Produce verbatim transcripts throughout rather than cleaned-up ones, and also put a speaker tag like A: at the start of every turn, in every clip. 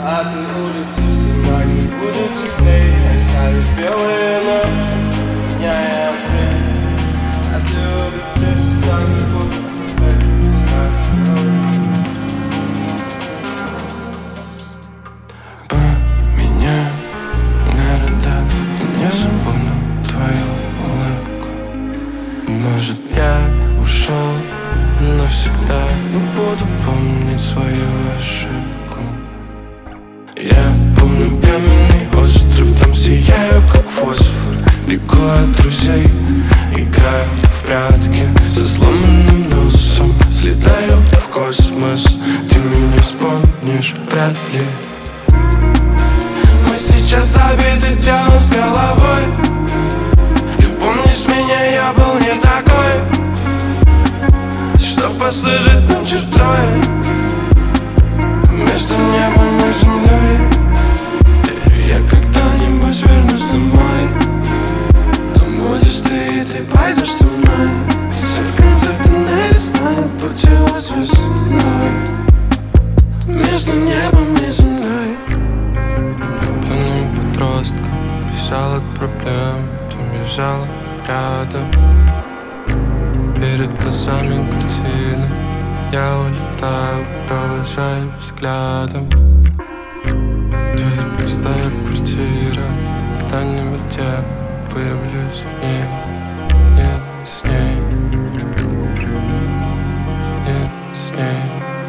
A: А ты улетишь туда, где будет теплее. Оставишь белые ночи, дня и апрель. А ты улетишь туда, где будет теплее.
B: Поменяю города и не забуду твою улыбку. Может, я ушел навсегда, но буду помнить свою ошибку. Я помню каменный остров, там сияю как фосфор. Бегу от друзей, играю в прятки со сломанным носом. Слетаю в космос, ты меня вспомнишь вряд ли. Мы сейчас забиты делом с головой. Ты помнишь меня, я был не такой, что послужит нам чертой между небом и землей. Я когда-нибудь вернусь домой. Там будешь ты, и ты пойдешь со мной. Свет концертной весной путилась весной между небом и землей. Влюбленным подростком бежал от проблем, ты бежала рядом. Перед глазами картины я улетаю, провожаю взглядом. Дверь пустая квартира, когда-нибудь я появлюсь в ней. Не с ней, не с ней.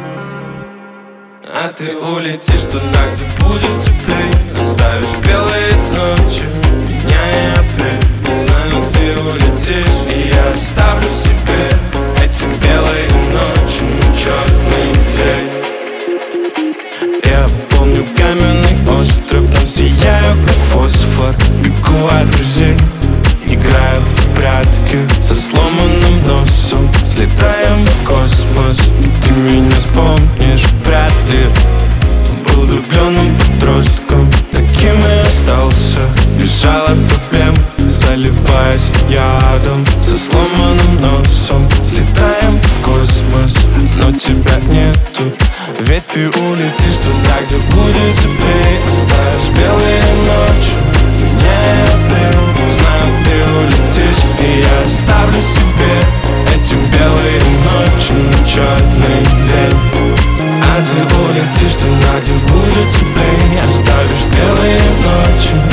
B: А ты улетишь туда, где будет теплей. Оставишь белые ночи, дня и апрель. Не знаю, ты улетишь, и я оставлю себе эти белые ночи на черный день. Я помню каменный остров, там сияю как фосфор. Бегу от друзей, играю в прятки со сломанным носом. Слетаем в космос, ты меня вспомнишь вряд ли. Был влюбленным подростком, таким и остался. Бежал от проблем, заливаясь ядом со сломанным носом. Слетаем в космос, но тебя нету. Ведь ты улетишь туда, где будет теплее. Оставишь белые ночи, дня и апрель. Знаю, ты улетишь, и я оставлю себе эти белые ночи на черный день. А ты улетишь туда, где будет теплее. Оставишь белые ночи,